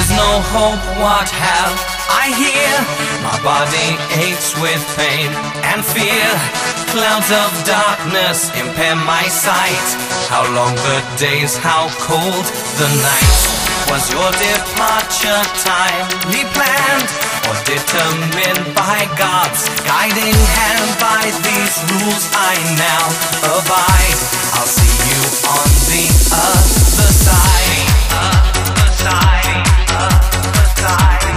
is no hope, what have I here? My body aches with pain and fear. Clouds of darkness impair my sight. How long the days, how cold the night. Was your departure timely planned, or determined by God's guiding hand? By these rules I now abide. I'll see you on the other side. Other side. Other side.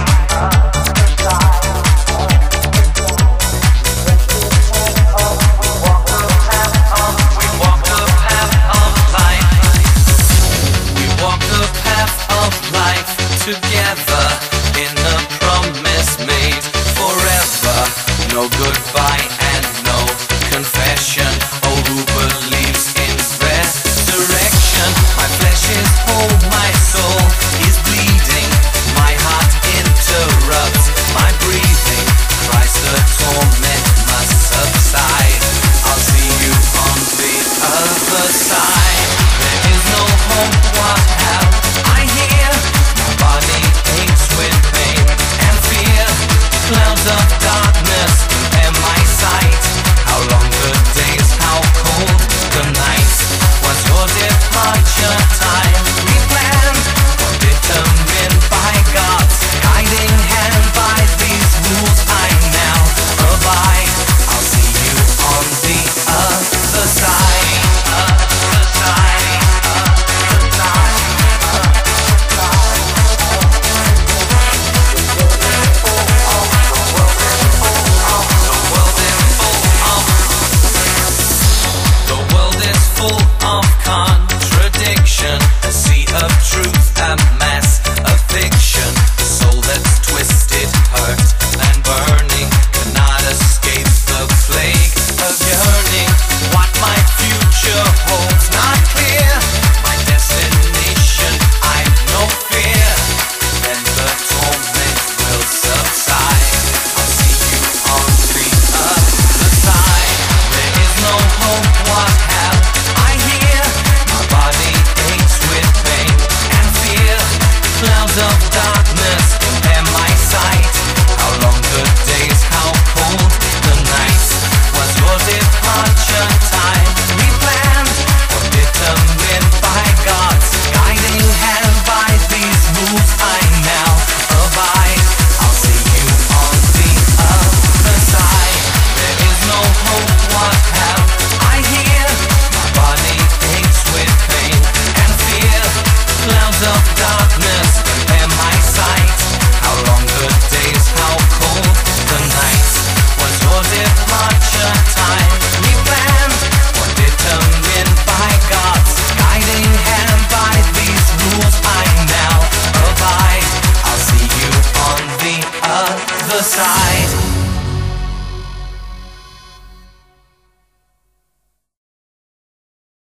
We walk the path of life. We walk the path of life together, in the promise made forever. No goodbye and no confession. Oh, who believes in resurrection? My flesh is whole, my soul is bleeding. My heart interrupts my breathing. Christ, the torment must subside. I'll see you on the other side. There is no hope, what have I here? My body aches with pain and fear. Clouds of darkness impair my sight. How long the days, how cold the nights. Was your departure timely planned, or determined by God's guiding hand? By these rules I now abide. I'll see you on the other side. Other side. Other side. The world is full of contradiction, a sea of truth, a mass of fiction. A soul that's twisted, hurt and burning, cannot escape the plague of yearning. What my future holds not clear, my destination I've no fear. Then the torment will subside. I'll see you on the other side. There is no hope, what have I here? My body aches with pain and fear. Clouds of darkness impair my sight. How long the days, how cold the nights. Was your departure timely planned, or determined by God's guiding hand? By these rules I now abide. I'll see you on the other side. There is no hope, what have I here? My body aches with pain and fear. Clouds of darkness impair my sight. How long the days, how cold the nights. Was your departure timely planned, or determined by God's guiding hand? By these rules I now abide. I'll see you on the other side.